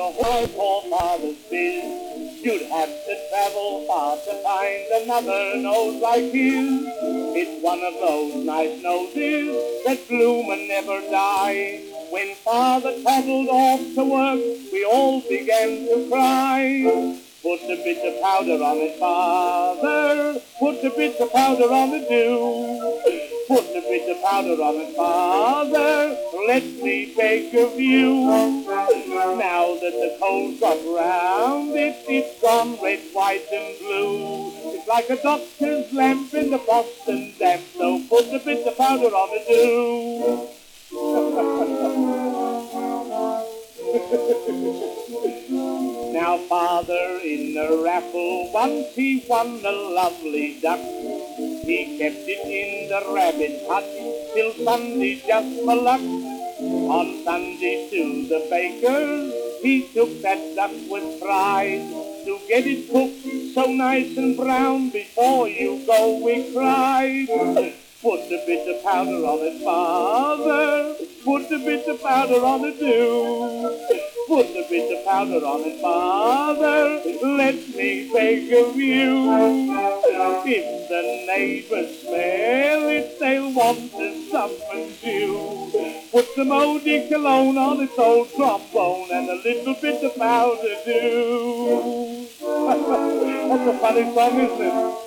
my forefathers biz. You'd have to travel far to find another nose like his. It's one of those nice noses that bloom and never die. When father toddled off to work, we all began to cry. Put a bit of powder on it, father. Put a bit of powder on the dew. Put a bit of powder on it, father. Let me beg of you. Now that the coal's got round it, it's gone red, white and blue. It's like a doctor's lamp in the Boston damp. So put a bit of powder on the dew. Now father in a raffle once he won a lovely duck. He kept it in the rabbit hutch till Sunday just for luck. On Sunday to the baker's he took that duck with pride. To get it cooked so nice and brown before you go we cried. Put a bit of powder on it, father. Put a bit of powder on it, do. Put a bit of powder on it, father. Let me beg of you. If the neighbors smell it, they'll want to summons you. Put some eau de cologne on its old trombone and a little bit of powder, do. That's a funny song, isn't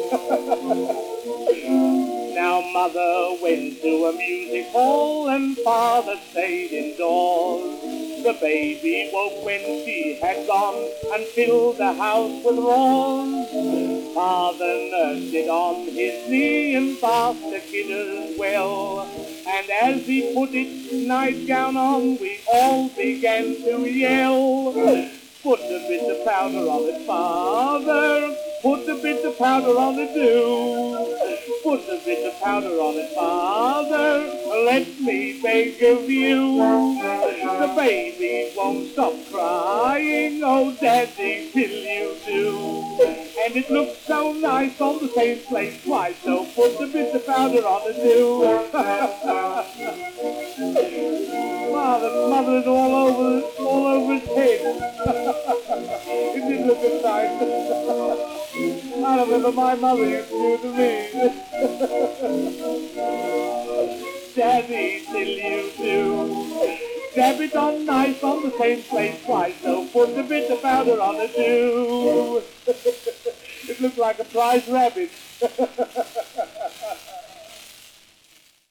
it? Now mother went to a music hall and father stayed indoors. The baby woke when she had gone and filled the house with roars. Father nursed it on his knee and bathed the kid as well. And as he put its nightgown on, we all began to yell. Put a bit of powder on it, father. Put a bit of powder on it, do. Put a bit of powder on it, father. Let me beg of you. The baby won't stop crying, oh daddy, till you do. And it looks so nice on the same place twice, so put a bit of powder on it, do. Mother's all over his head. It didn't look nice. I remember my mother used to do to me. Daddy, till you do. Dab it on nice on the same place twice, so put a bit of powder on it too. It looked like a prize rabbit.